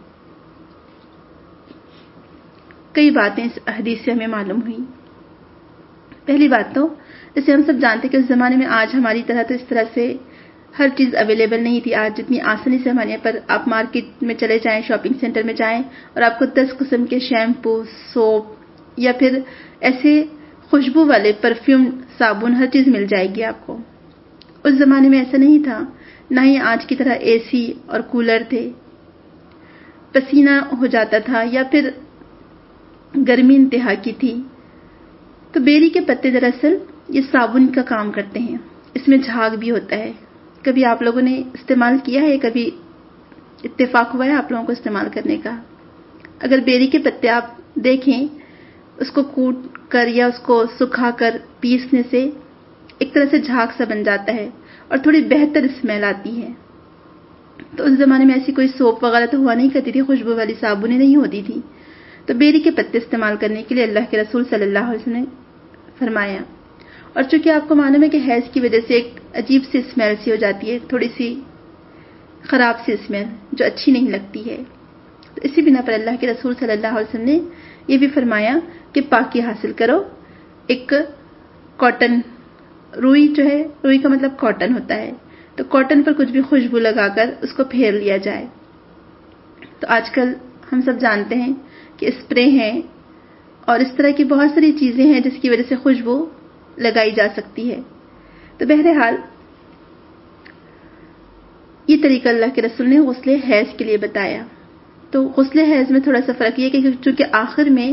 کئی باتیں اس حدیث سے ہمیں معلوم ہوئی. پہلی بات تو جیسے ہم سب جانتے کہ اس زمانے میں آج ہماری طرح تو اس طرح سے ہر چیز اویلیبل نہیں تھی. آج جتنی آسانی سے ہمارے یہاں پر آپ مارکیٹ میں چلے جائیں، شاپنگ سینٹر میں جائیں اور آپ کو 10 قسم کے شیمپو، سوپ یا پھر ایسے خوشبو والے پرفیوم، صابن، ہر چیز مل جائے گی آپ کو. اس زمانے میں ایسا نہیں تھا، نہ ہی آج کی طرح اے سی اور کولر تھے. پسینہ ہو جاتا تھا یا پھر گرمی انتہا کی تھی. تو بیری کے پتے دراصل یہ صابن کا کام کرتے ہیں. اس میں جھاگ بھی ہوتا ہے. کبھی آپ لوگوں نے استعمال کیا ہے، کبھی اتفاق ہوا ہے آپ لوگوں کو استعمال کرنے کا. اگر بیری کے پتے آپ دیکھیں, اس کو کوٹ کر یا اس کو سکھا کر پیسنے سے ایک طرح سے جھاگ سا بن جاتا ہے اور تھوڑی بہتر اسمیل آتی ہے. تو اس زمانے میں ایسی کوئی سوپ وغیرہ تو ہوا نہیں کرتی تھی, خوشبو والی صابنیں نہیں ہوتی تھی, تو بیری کے پتے استعمال کرنے کے لیے اللہ کے رسول صلی اللہ علیہ وسلم نے فرمایا. اور چونکہ آپ کو معلوم ہے کہ حیض کی وجہ سے ایک عجیب سی اسمیل سی ہو جاتی ہے, تھوڑی سی خراب سی اسمیل جو اچھی نہیں لگتی ہے, تو اسی بنا پر اللہ کے رسول صلی اللہ علیہ وسلم نے یہ بھی فرمایا کہ پاکی حاصل کرو. ایک کاٹن, روئی جو ہے, روئی کا مطلب کاٹن ہوتا ہے, تو کاٹن پر کچھ بھی خوشبو لگا کر اس کو پھیر لیا جائے. تو آج کل ہم سب جانتے ہیں کہ اسپرے ہیں اور اس طرح کی بہت ساری چیزیں ہیں جس کی وجہ سے خوشبو لگائی جا سکتی ہے. تو بہرحال یہ طریقہ اللہ کے رسول نے غسل حیض کے لیے بتایا. تو غسل حیض میں تھوڑا سا فرق یہ کہ چونکہ آخر میں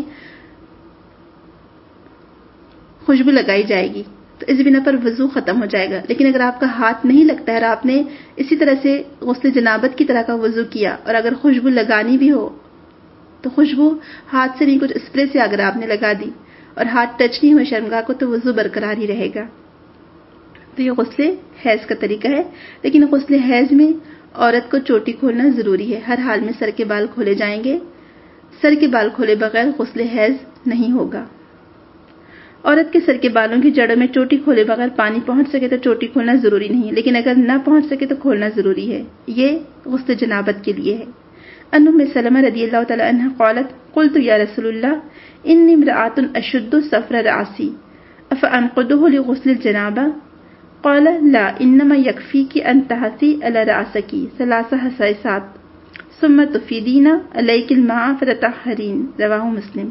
خوشبو لگائی جائے گی تو اس بنا پر وضو ختم ہو جائے گا. لیکن اگر آپ کا ہاتھ نہیں لگتا ہے اور آپ نے اسی طرح سے غسل جنابت کی طرح کا وضو کیا اور اگر خوشبو لگانی بھی ہو تو خوشبو ہاتھ سے نہیں, کچھ اسپرے سے اگر آپ نے لگا دی اور ہاتھ ٹچ نہیں ہوئے شرمگاہ کو تو وضو برقرار ہی رہے گا. تو یہ غسل حیض کا طریقہ ہے. لیکن غسل حیض میں عورت کو چوٹی کھولنا ضروری ہے. ہر حال میں سر کے بال کھولے جائیں گے. سر کے بال کھولے بغیر غسل حیض نہیں ہوگا. عورت کے سر کے بالوں کی جڑوں میں چوٹی کھولے بغیر پانی پہنچ سکے تو چوٹی کھولنا ضروری نہیں ہے, لیکن اگر نہ پہنچ سکے تو کھولنا ضروری ہے. یہ غسل جنابت کے لیے ہے. ان ام سلمہ رضی اللہ تعالی عنہا قالت قلت یا رسول اللہ انی امرأۃ اشد صفر رأسی افانقضه لغسل الجنابہ قال لا انما يكفيك ان تحثي على رأسك 3 حسيات ثم تفيدين عليك الماء فتطهرين. رواه مسلم.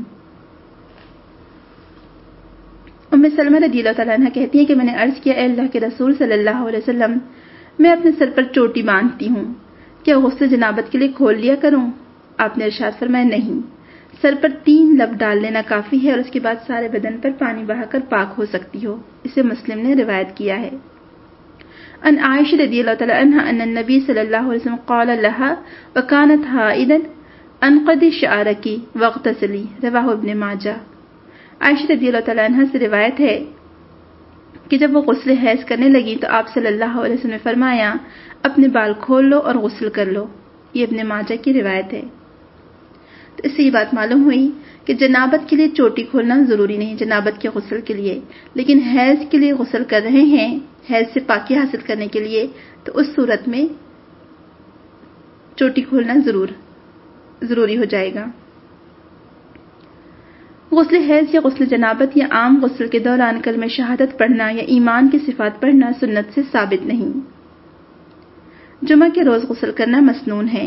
ام سلمہ رضی اللہ تعالیٰ عنہ کہتی ہیں کہ میں نے عرض کیا, اے اللہ کے رسول صلی اللہ علیہ وسلم, میں اپنے سر پر چوٹی باندھتی ہوں, کیا غسل جنابت کے لیے کھول لیا کروں؟ آپ نے ارشاد فرمایا نہیں, سر پر 3 لب ڈال لینا کافی ہے اور اس کے بعد سارے بدن پر پانی بہا کر پاک ہو سکتی ہو. اسے مسلم نے روایت کیا ہے. ان عائشہ رضی اللہ تعالی عنہا ان النبی صلی اللہ علیہ وسلم قال لها وكانت حائضا انقضي شعرك واغتسلي. رواہ ابن ماجہ. عائشہ رضی اللہ تعالی عنہا سے روایت ہے کہ جب وہ غسل حیض کرنے لگی تو آپ صلی اللہ علیہ وسلم نے فرمایا اپنے بال کھول لو اور غسل کر لو. یہ ابن ماجہ کی روایت ہے. تو اس سے یہ بات معلوم ہوئی کہ جنابت کے لیے چوٹی کھولنا ضروری نہیں, جنابت کے غسل کے لیے. لیکن حیض کے لیے غسل کر رہے ہیں, حیض سے پاکی حاصل کرنے کے لیے, تو اس صورت میں چوٹی کھولنا ضروری ہو جائے گا. غسل حیض یا غسل جنابت یا عام غسل کے دوران کلمہ شہادت پڑھنا یا ایمان کی صفات پڑھنا سنت سے ثابت نہیں. جمعہ کے روز غسل کرنا مسنون ہے.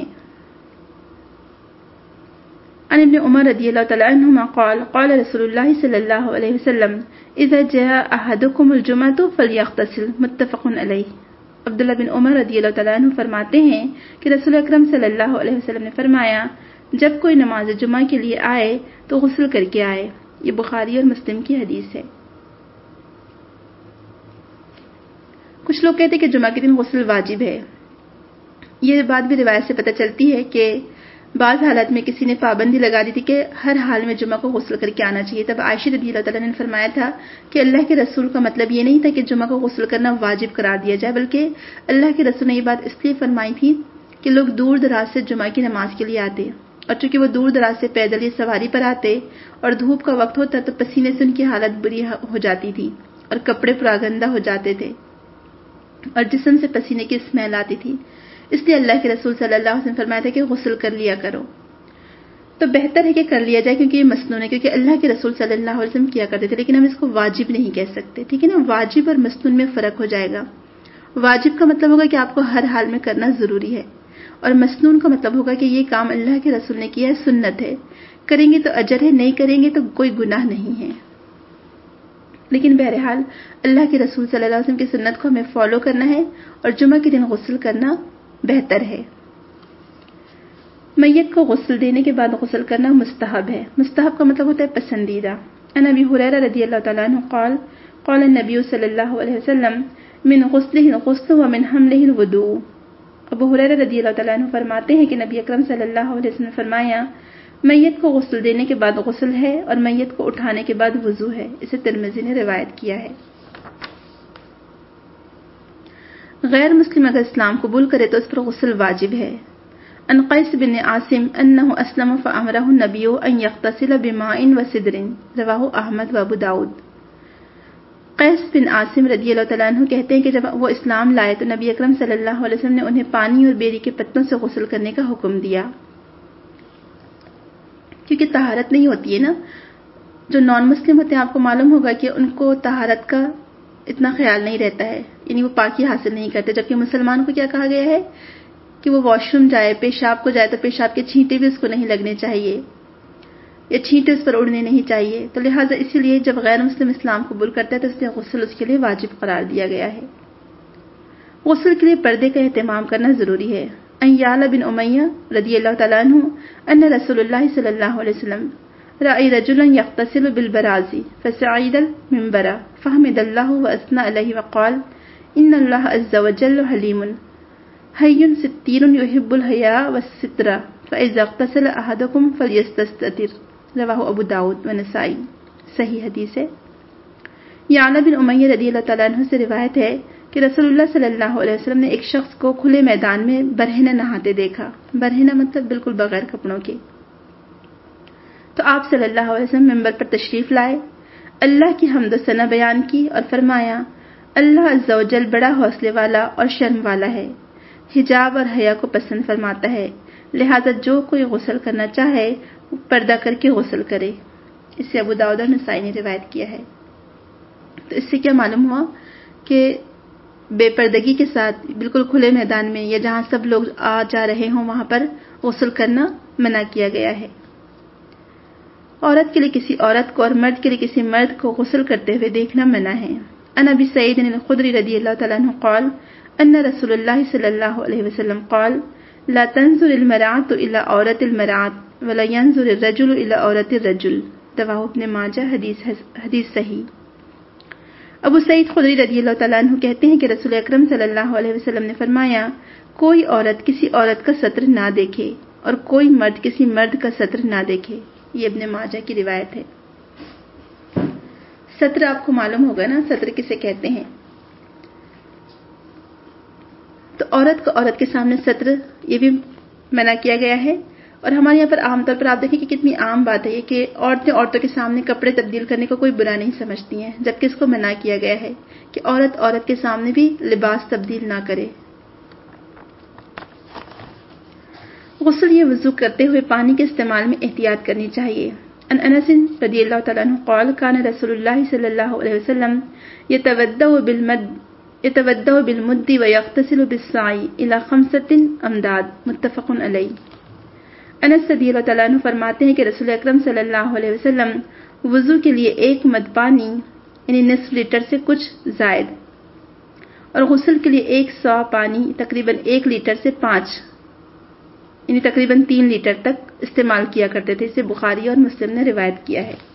عن ابن عمر رضی اللہ تعالی عنہما قال قال رسول اللہ صلی اللہ علیہ وسلم اذا جاء احدكم الجمعة فليغتسل. متفق علیہ. عبداللہ بن عمر رضی اللہ تعالی عنہ فرماتے ہیں کہ رسول اکرم صلی اللہ علیہ وسلم نے فرمایا جب کوئی نماز جمعہ کے لیے آئے تو غسل کر کے آئے. یہ بخاری اور مسلم کی حدیث ہے. کچھ لوگ کہتے ہیں کہ جمعہ کے دن غسل واجب ہے. یہ بات بھی روایت سے پتہ چلتی ہے کہ بعض حالات میں کسی نے پابندی لگا دی تھی کہ ہر حال میں جمعہ کو غسل کر کے آنا چاہیے. تب عائشہ رضی اللہ تعالیٰ نے فرمایا تھا کہ اللہ کے رسول کا مطلب یہ نہیں تھا کہ جمعہ کو غسل کرنا واجب قرار دیا جائے, بلکہ اللہ کے رسول نے یہ بات اس لیے فرمائی تھی کہ لوگ دور دراز سے جمعہ کی نماز کے لیے آتے, اور چونکہ وہ دور دراز سے پیدل یا سواری پر آتے اور دھوپ کا وقت ہوتا تو پسینے سے ان کی حالت بری ہو جاتی تھی اور کپڑے پراگندہ ہو جاتے تھے اور جسم سے پسینے کی اسمیل آتی تھی. اس لیے اللہ کے رسول صلی اللہ علیہ وسلم فرمایا تھا کہ غسل کر لیا کرو. تو بہتر ہے کہ کر لیا جائے کیونکہ یہ مسنون ہے, کیونکہ اللہ کے رسول صلی اللہ علیہ وسلم کیا کرتے تھے. لیکن ہم اس کو واجب نہیں کہہ سکتے, ٹھیک ہے نا. واجب اور مسنون میں فرق ہو جائے گا. واجب کا مطلب ہوگا کہ آپ کو ہر حال میں کرنا ضروری ہے, اور مسنون کا مطلب ہوگا کہ یہ کام اللہ کے رسول نے کیا ہے, سنت ہے, کریں گے تو اجر ہے, نہیں کریں گے تو کوئی گناہ نہیں ہے. لیکن بہرحال اللہ کے رسول صلی اللہ علیہ وسلم کی سنت کو ہمیں فالو کرنا ہے اور جمعہ کے دن غسل کرنا بہتر ہے. میت کو غسل دینے کے بعد غسل کرنا مستحب ہے. مستحب کا مطلب ہوتا ہے پسندیدہ. عن ابی ہریرہ رضی اللہ تعالی عنہ قال قال النبی صلی اللہ علیہ وسلم من غسلہ الغسل ومن حملہ الوضوء. ابو ہریرہ رضی اللہ تعالیٰ عنہ فرماتے ہیں کہ نبی اکرم صلی اللہ علیہ وسلم نے فرمایا میت کو غسل دینے کے بعد غسل ہے اور میت کو اٹھانے کے بعد وضو ہے. اسے ترمذی نے روایت کیا ہے. غیر مسلم اگر اسلام قبول کرے تو اس پر غسل واجب ہے. عن قیس بن عاصم انه اسلم فامره النبي ان يغتسل بماء وسدر رواه احمد و ابو داؤد. قیس بن عاصم رضی اللہ تعالیٰ عنہ کہتے ہیں کہ جب وہ اسلام لائے تو نبی اکرم صلی اللہ علیہ وسلم نے انہیں پانی اور بیری کے پتوں سے غسل کرنے کا حکم دیا، کیونکہ طہارت نہیں ہوتی ہے نا. جو نان مسلم ہوتے ہیں آپ کو معلوم ہوگا کہ ان کو طہارت کا اتنا خیال نہیں رہتا ہے، یعنی وہ پاکی حاصل نہیں کرتے، جبکہ مسلمان کو کیا کہا گیا ہے کہ وہ واش روم جائے، پیشاب کو جائے تو پیشاب کے چھینٹے بھی اس کو نہیں لگنے چاہیے یا چھینٹے اس پر اڑنے نہیں چاہیے. تو لہٰذا اسی لیے جب غیر مسلم اسلام قبول کرتا ہے تو اس لیے غسل اس کے لیے واجب قرار دیا گیا ہے. غسل کے لیے پردے کا اہتمام کرنا ضروری ہے. ان یعلا بن امیہ رضی اللہ تعالیٰ عنہ ان رسول اللہ صلی اللہ علیہ وسلم رأى رجلا يغتسل بالبراز فصعد المنبر فحمد الله واثنى عليه وقال ان الله عز وجل حليم حي ستير يحب الحياء والستر فاذا اغتسل احدكم فليستتر رواه ابو داود و نسائی. صحیح حدیث ہے. یعلا بن امیہ رضی اللہ تعالیٰ عنہ سے روایت ہے کہ رسول اللہ صلی اللہ علیہ وسلم نے ایک شخص کو کھلے میدان میں برہنہ نہاتے دیکھا. برہنہ مطلب بالکل بغیر کپڑوں کے. تو آپ صلی اللہ علیہ وسلم منبر پر تشریف لائے، اللہ کی حمد و ثنا بیان کی اور فرمایا اللہ عز و جل بڑا حوصلے والا اور شرم والا ہے، حجاب اور حیا کو پسند فرماتا ہے، لہذا جو کوئی غسل کرنا چاہے وہ پردہ کر کے غسل کرے. اسے ابو داؤد اور نسائی نے روایت کیا ہے. تو اس سے کیا معلوم ہوا کہ بے پردگی کے ساتھ بالکل کھلے میدان میں یا جہاں سب لوگ آ جا رہے ہوں وہاں پر غسل کرنا منع کیا گیا ہے. عورت کے لیے کسی عورت کو اور مرد کے لیے کسی مرد کو غسل کرتے ہوئے دیکھنا منع ہے. عن ابی سعید الخدری رضی اللہ تعالیٰ عنہ قال ان رسول اللہ صلی اللہ علیہ وسلم قال لا تنظر المرأة الى عورت المرأة ولا ينظر الرجل الى عورت الرجل رواه ابن ماجہ. حدیث صحیح. ابو سعید خدری رضی اللہ تعالیٰ عنہ کہتے ہیں کہ رسول اکرم صلی اللہ علیہ وسلم نے فرمایا کوئی عورت کسی عورت کا سطر نہ دیکھے اور کوئی مرد کسی مرد کا سطر نہ دیکھے. یہ ابن ماجہ کی روایت ہے. سطر آپ کو معلوم ہوگا نا، سطر کسے کہتے ہیں. تو عورت کو عورت کے سامنے سطر یہ بھی منع کیا گیا ہے. اور ہمارے یہاں پر عام طور پر آپ دیکھیں کہ کتنی عام بات ہے یہ کہ عورتیں عورتوں کے سامنے کپڑے تبدیل کرنے کو کوئی برا نہیں سمجھتی ہیں، جبکہ اس کو منع کیا گیا ہے کہ عورت عورت کے سامنے بھی لباس تبدیل نہ کرے. غسل یا وضو کرتے ہوئے پانی کے استعمال میں احتیاط کرنی چاہیے. عن انس رضی اللہ تعالیٰ عنہ قال کان رسول اللہ صلی اللہ علیہ وسلم يتودع بالمد ويغتسل بالسعی الى 5 امداد متفق علیہ. انس رضی اللہ تعالیٰ عنہ فرماتے ہیں کہ رسول اکرم صلی اللہ علیہ وسلم وضو کے لیے 1 مد پانی یعنی نصف لیٹر سے کچھ زائد اور غسل کے لیے 1 سا پانی تقریباً 1 لیٹر سے 5 یعنی تقریباً 3 لیٹر تک استعمال کیا کرتے تھے. اسے بخاری اور مسلم نے روایت کیا ہے.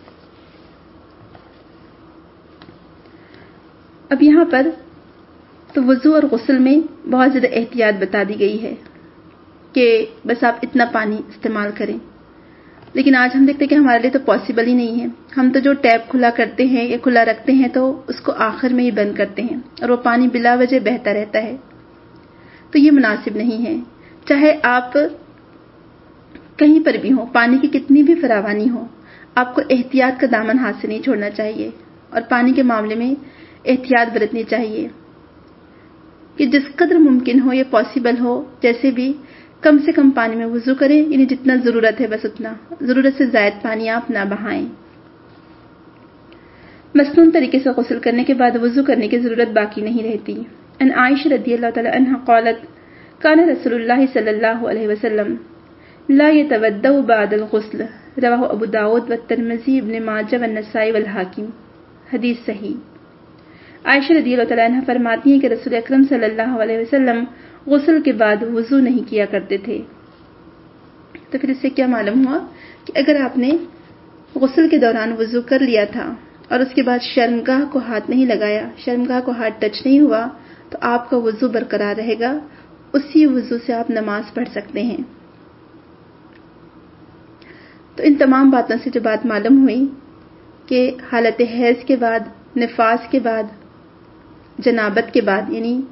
اب یہاں پر تو وضو اور غسل میں بہت زیادہ احتیاط بتا دی گئی ہے کہ بس آپ اتنا پانی استعمال کریں، لیکن آج ہم دیکھتے ہیں کہ ہمارے لیے تو پاسبل ہی نہیں ہے. ہم تو جو ٹیپ کھلا کرتے ہیں یا کھلا رکھتے ہیں تو اس کو آخر میں ہی بند کرتے ہیں اور وہ پانی بلا وجہ بہتا رہتا ہے. تو یہ مناسب نہیں ہے. چاہے آپ کہیں پر بھی ہوں، پانی کی کتنی بھی فراوانی ہو، آپ کو احتیاط کا دامن ہاتھ سے نہیں چھوڑنا چاہیے اور پانی کے معاملے میں احتیاط برتنی چاہیے کہ جس قدر ممکن ہو یا پاسبل ہو جیسے بھی کم سے کم پانی میں وضو کریں، یعنی جتنا ضرورت ہے بس اتنا، ضرورت سے زائد پانی آپ نہ بہائیں. مسنون طریقے سے غسل کرنے کے بعد وضو کرنے کی ضرورت باقی نہیں رہتی. ان عائشہ رضی اللہ تعالی عنہا قالت کان رسول اللہ صلی اللہ علیہ وسلم لا يتودع بعد الغسل رواہ ابو داود والترمذی ابن ماجہ والنسائی والحاکم. حدیث صحیح. عائشہ رضی اللہ تعالی عنہا فرماتی ہیں کہ رسول اکرم صلی اللہ علیہ وسلم غسل کے بعد وضو نہیں کیا کرتے تھے. تو پھر اس سے کیا معلوم ہوا کہ اگر آپ نے غسل کے دوران وضو کر لیا تھا اور اس کے بعد شرمگاہ کو ہاتھ نہیں لگایا، شرمگاہ کو ہاتھ ٹچ نہیں ہوا، تو آپ کا وضو برقرار رہے گا اسی وضو سے آپ نماز پڑھ سکتے ہیں۔ تو ان تمام باتوں سے جو بات معلوم ہوئی کہ حالت حیض کے بعد، نفاس کے بعد، جنابت کے بعد یعنی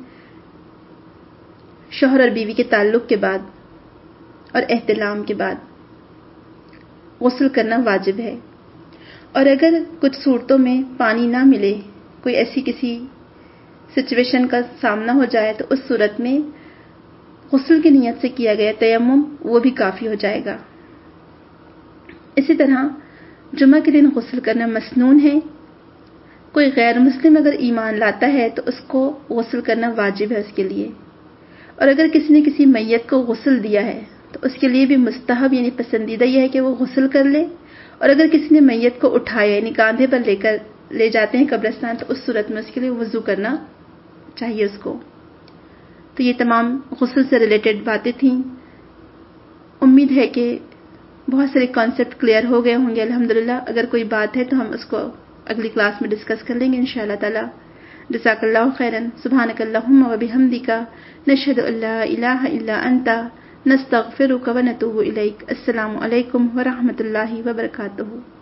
شوہر اور بیوی کے تعلق کے بعد اور احتلام کے بعد غسل کرنا واجب ہے، اور اگر کچھ صورتوں میں پانی نہ ملے، کوئی ایسی کسی سچویشن کا سامنا ہو جائے، تو اس صورت میں غسل کی نیت سے کیا گیا تیمم وہ بھی کافی ہو جائے گا۔ اسی طرح جمعہ کے دن غسل کرنا مسنون ہے۔ کوئی غیر مسلم اگر ایمان لاتا ہے تو اس کو غسل کرنا واجب ہے اس کے لیے، اور اگر کسی نے کسی میت کو غسل دیا ہے تو اس کے لیے بھی مستحب یعنی پسندیدہ یہ ہے کہ وہ غسل کر لے، اور اگر کسی نے میت کو اٹھایا یعنی کاندھے پر لے جاتے ہیں قبرستان، تو اس صورت میں اس کے لیے وضو کرنا چاہیے اس کو۔ تو یہ تمام غسل سے ریلیٹڈ باتیں تھیں۔ امید ہے کہ بہت سارے کانسیپٹ کلیئر ہو گئے ہوں گے الحمدللہ۔ اگر کوئی بات ہے تو ہم اس کو اگلی کلاس میں ڈسکس کر لیں گے انشاءاللہ تعالی۔ جزاک اللہ خیرا، سبحانک اللہم و بحمدک، نشہد ان لا الہ الا انت، نستغفرک و نتوب الیک۔ السلام علیکم ورحمۃ اللہ وبرکاتہ۔